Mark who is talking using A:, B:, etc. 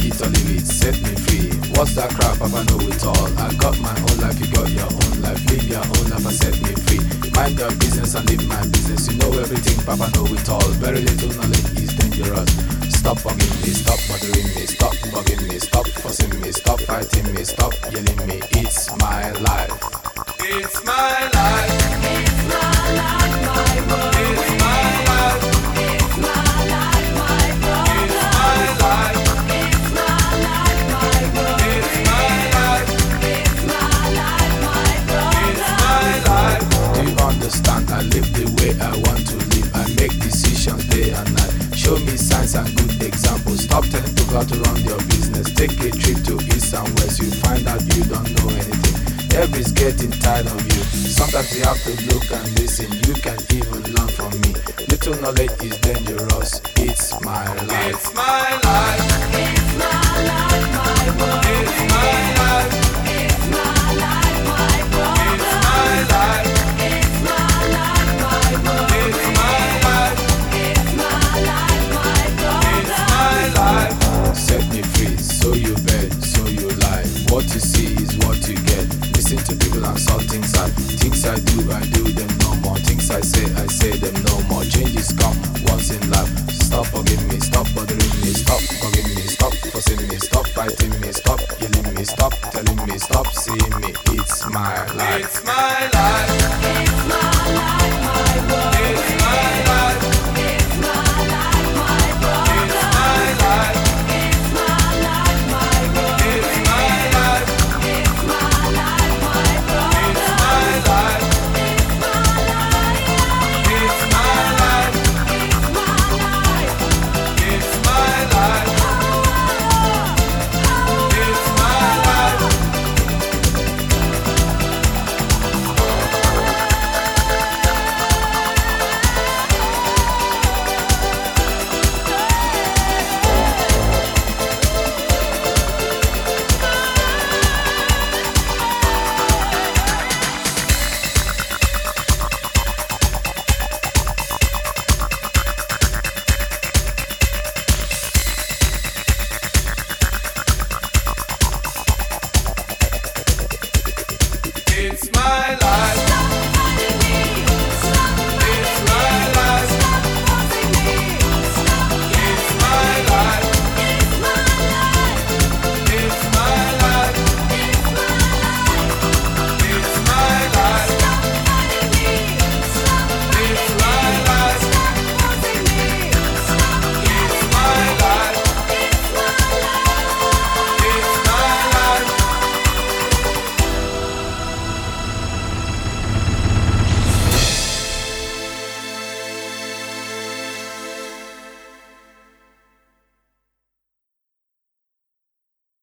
A: it or leave it, set me free. What's that crap? Papa know it all. I got my own life, you got your own life. Live your own life and set me free. Mind your business and live my business. You know everything, Papa know it all. Very little knowledge is dangerous. Stop bugging me, stop bothering me, stop bugging me, stop fussing me, stop fighting me, stop yelling me. It's my life.
B: It's my life.
C: It's my life, my world.
B: It's my life.
C: It's my life, my world.
B: It's my life.
C: It's my life, my world.
B: It's my life.
C: It's my life, my world.
B: It's my life.
A: Do you understand? I live the way I want to live. I make decisions day and night. Show me signs and good examples. Stop telling people how to run your business. Take a trip to east and west. You find out you don't know anything. Everybody's getting tired of you. Sometimes you have to look and listen. You can even learn from me. Little knowledge is dangerous. It's my life.
B: It's my life.
C: It's my life, my world.
B: It's my life.
C: It's my life, my world.
B: It's my life.
C: It's my life, my world.
B: It's my life.
C: It's my life, my world.
B: It's my life.
A: Set me free. So you bet, so you lie. What you see is what you get. Listen to people and saw things I do them no more. Things I say them no more. Changes come once in life. Stop bugging me, stop bothering me, stop bugging me, stop fussing me, stop fighting me, stop yelling me, stop telling me, stop seeing me. It's my life.
B: It's my life.